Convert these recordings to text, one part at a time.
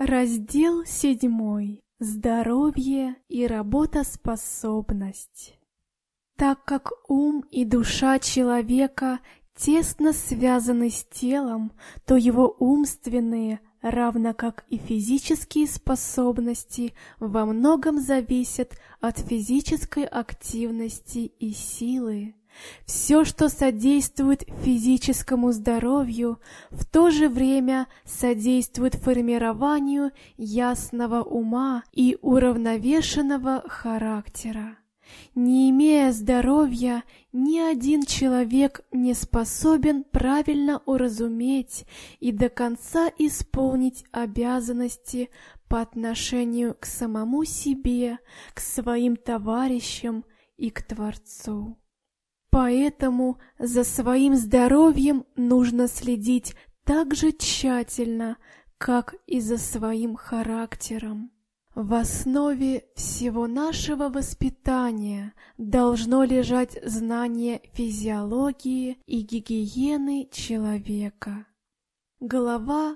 Раздел 7. Здоровье и работоспособность. Так как ум и душа человека тесно связаны с телом, то его умственные, равно как и физические способности, во многом зависят от физической активности и силы. Все, что содействует физическому здоровью, в то же время содействует формированию ясного ума и уравновешенного характера. Не имея здоровья, ни один человек не способен правильно уразуметь и до конца исполнить обязанности по отношению к самому себе, к своим товарищам и к Творцу. Поэтому за своим здоровьем нужно следить так же тщательно, как и за своим характером. В основе всего нашего воспитания должно лежать знание физиологии и гигиены человека. Глава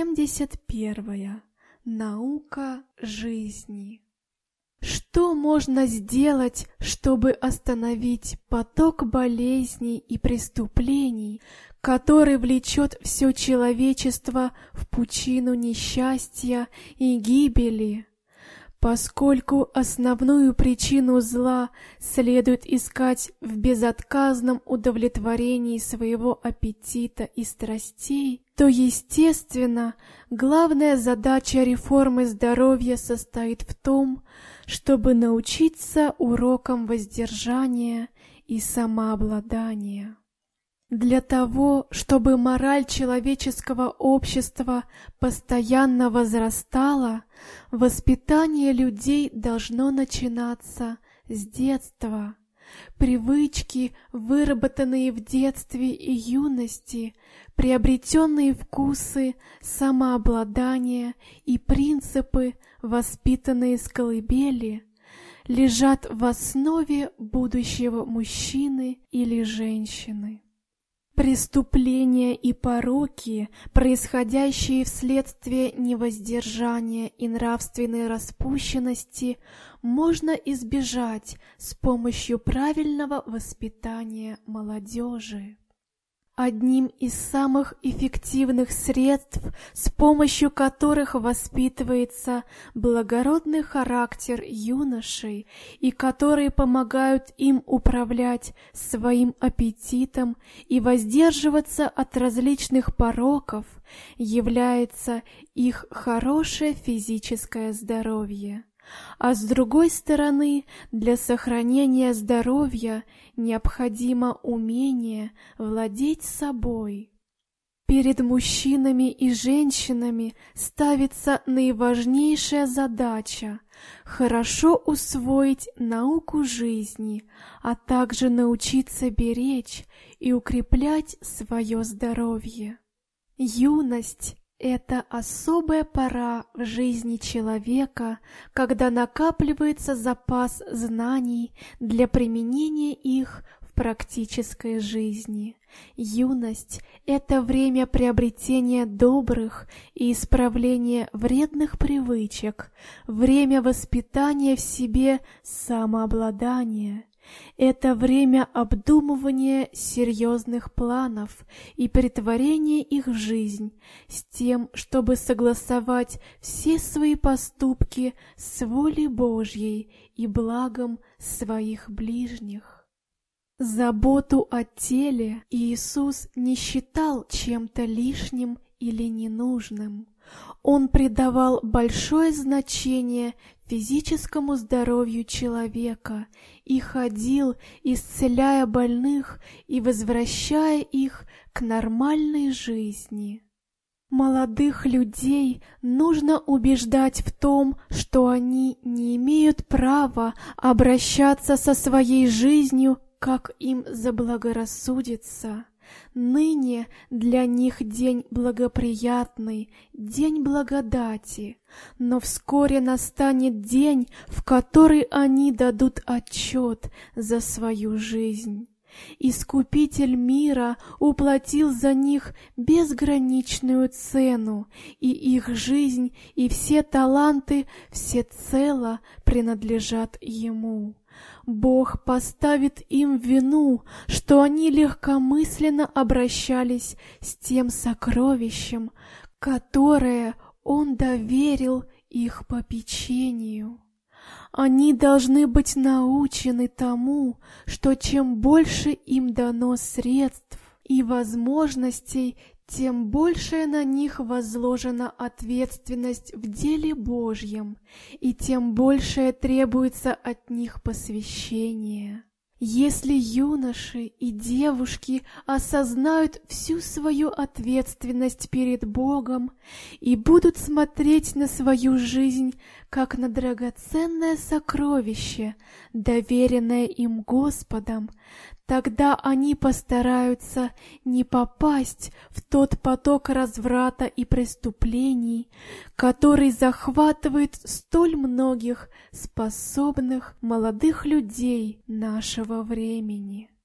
71. Наука жизни. Что можно сделать, чтобы остановить поток болезней и преступлений, который влечет все человечество в пучину несчастья и гибели? Поскольку основную причину зла следует искать в безотказном удовлетворении своего аппетита и страстей, то, естественно, главная задача реформы здоровья состоит в том, чтобы научиться урокам воздержания и самообладания. Для того, чтобы мораль человеческого общества постоянно возрастала, воспитание людей должно начинаться с детства. Привычки, выработанные в детстве и юности, приобретенные вкусы, самообладание и принципы, воспитанные с колыбели, лежат в основе будущего мужчины или женщины. Преступления и пороки, происходящие вследствие невоздержания и нравственной распущенности, можно избежать с помощью правильного воспитания молодежи. Одним из самых эффективных средств, с помощью которых воспитывается благородный характер юношей и которые помогают им управлять своим аппетитом и воздерживаться от различных пороков, является их хорошее физическое здоровье. А с другой стороны, для сохранения здоровья необходимо умение владеть собой. Перед мужчинами и женщинами ставится наиважнейшая задача – хорошо усвоить науку жизни, а также научиться беречь и укреплять свое здоровье. Юность – это особая пора в жизни человека, когда накапливается запас знаний для применения их в практической жизни. Юность – это время приобретения добрых и исправления вредных привычек, время воспитания в себе самообладания. Это время обдумывания серьезных планов и претворения их в жизнь с тем, чтобы согласовать все свои поступки с волей Божьей и благом своих ближних. Заботу о теле Иисус не считал чем-то лишним или ненужным. Он придавал большое значение физическому здоровью человека и ходил, исцеляя больных и возвращая их к нормальной жизни. Молодых людей нужно убеждать в том, что они не имеют права обращаться со своей жизнью, как им заблагорассудится. Ныне для них день благоприятный, день благодати, но вскоре настанет день, в который они дадут отчет за свою жизнь. Искупитель мира уплатил за них безграничную цену, и их жизнь и все таланты всецело принадлежат Ему. Бог поставит им вину, что они легкомысленно обращались с тем сокровищем, которое Он доверил их попечению. Они должны быть научены тому, что чем больше им дано средств и возможностей, тем больше на них возложена ответственность в деле Божьем, и тем больше требуется от них посвящение. Если юноши и девушки осознают всю свою ответственность перед Богом и будут смотреть на свою жизнь как на драгоценное сокровище, доверенное им Господом, тогда они постараются не попасть в тот поток разврата и преступлений, который захватывает столь многих способных молодых людей нашего времени.